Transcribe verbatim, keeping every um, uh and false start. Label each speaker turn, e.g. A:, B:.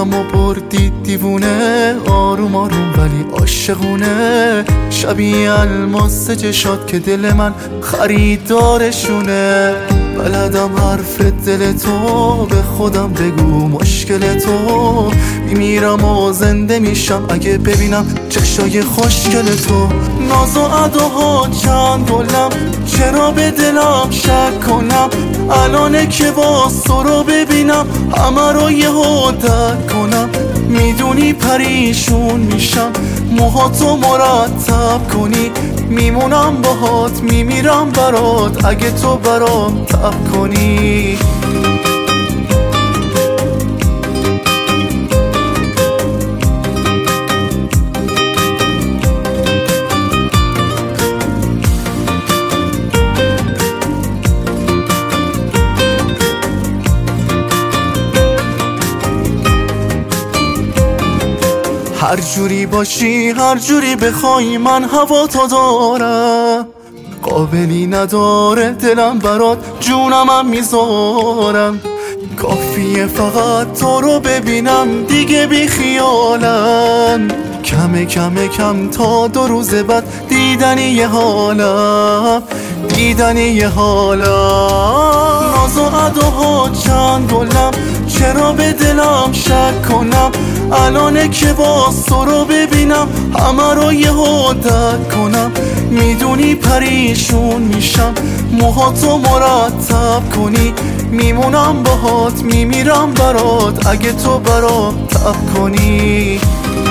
A: دلم و بردی دیوونه، آروم آروم ولی عاشقونه، شبیه الماس چشات که دل من خریدارشونه. بلدم حرف دل تو، به خودم بگو مشکل تو، میمیرم و زنده میشم اگه ببینم چشای خوشگل تو. ناز و اداها چند گلم، چرا به دلم شک کنم، الانه که باز تو رو ببینم همه رو یهو درک کنم. میدونی پریشون میشم موهاتو مرتب کنی، میمونم باهات میمیرم برات اگه تو برام تب کنی. هر جوری باشی هر جوری بخوای من هوا تو دارم، قابلی نداره دلم برات جونمم میذارم. کافیه فقط تو رو ببینم دیگه بی خیالم، کمه کمه کم تا دو روز بعد دیدنی یه حالم، دیدنی یه حالم. ناز و اداها چند گلم، چرا به دلم شک کنم، الانه که باز تو رو ببینم همه رو یهو درک کنم. میدونی پریشون میشم موهاتو مرتب کنی، میمونم باهات میمیرم برات اگه تو برام تب کنی.